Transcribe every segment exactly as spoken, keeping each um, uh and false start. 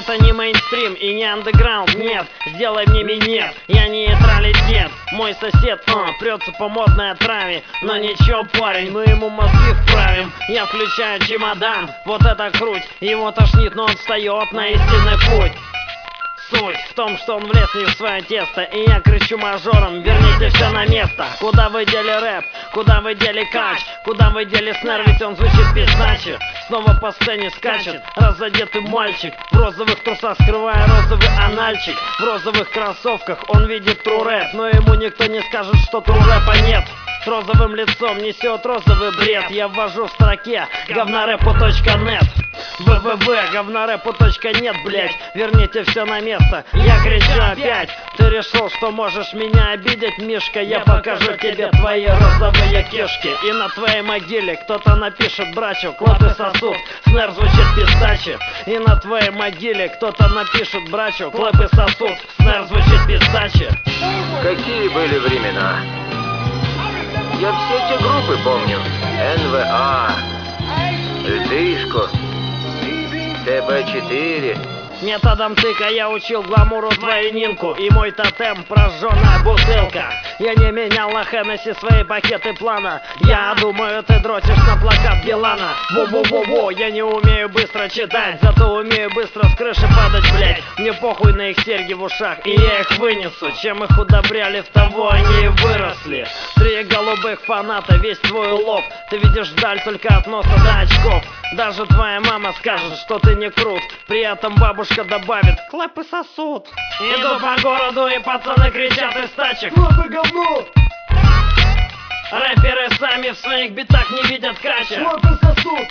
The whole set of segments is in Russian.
Это не мейнстрим и не андеграунд, нет. Сделай мне минет, я не нейтралитет. Мой сосед, а, прется по модной отраве. Но ничего, парень, мы ему мозги вправим. Я включаю чемодан, вот это круть. Его тошнит, но он встает на истинный путь. Суть в том, что он влез не в свое тесто. И я кричу мажором: верните все на место. Куда вы дели рэп? Куда вы дели кач? Куда вы дели снэр? Ведь он звучит пиздаче. Снова по сцене скачет разодетый мальчик в розовых трусах, скрывая розовый анальчик. В розовых кроссовках он видит тру рэп, но ему никто не скажет, что тру рэпа нет. С розовым лицом несет розовый бред. Я ввожу в строке говнорэпу точка нет. вэ-вэ-вэ, говнорэпу точка нет, блять. Верните все на место. Я кричу опять. Ты решил, что можешь меня обидеть, Мишка? Я покажу тебе твои розовые кишки. И на твоей могиле кто-то напишет: брачу, клапы сосут, снэр звучит пиздаче. И на твоей могиле кто-то напишет: брачу, клапы сосут, снэр звучит пиздаче. Какие были времена? Я все эти группы помню. эн вэ а, Льдышку, тэ бэ четыре. Методом тыка я учил гламуру двойнинку. И мой тотем — прожженная бутылка. Я не менял на Хеннесси свои пакеты плана. Я думаю, ты дрочишь на плакат Билана. Во-во-во-во, я не умею быстро читать, зато умею быстро с крыши падать, блять. Мне похуй на их серьги в ушах, и я их вынесу. Чем их удобряли, в того они и выросли. Три голубых фаната, весь твой лоб. Ты видишь даль только от носа до очков. Даже твоя мама скажет, что ты не крут. При этом бабушка добавит: клэпы сосут. Иду по городу, и пацаны кричат из тачек: клэпы говно! Рэперы сами в своих битах не видят крача. Клэпы сосут.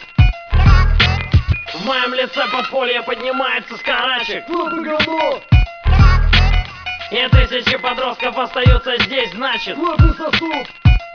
В моем лице подполье поднимается с карачек. Клэпы говно! И тысячи подростков остаются здесь, значит клэпы сосут.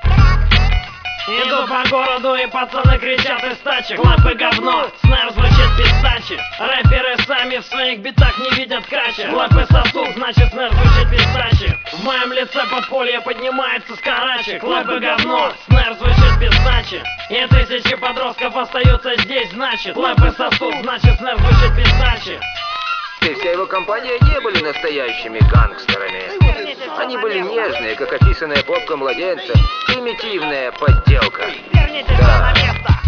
Иду по городу, и пацаны кричат из тачек: клэпы говно, снэр звучит пиздаче. Рэперы сами в своих битах не видят крача. Клэпы сосут, значит снэр звучит пиздаче. В моем лице подполье поднимается с карачек. Клэпы говно, снэр звучит пиздаче. И тысячи подростков остаются здесь, значит клэпы сосут, значит снэр звучит пиздаче. И вся его компания не были настоящими гангстерами. Они были нежные, как описанная попка младенца. Примитивная подделка. Верните все на место.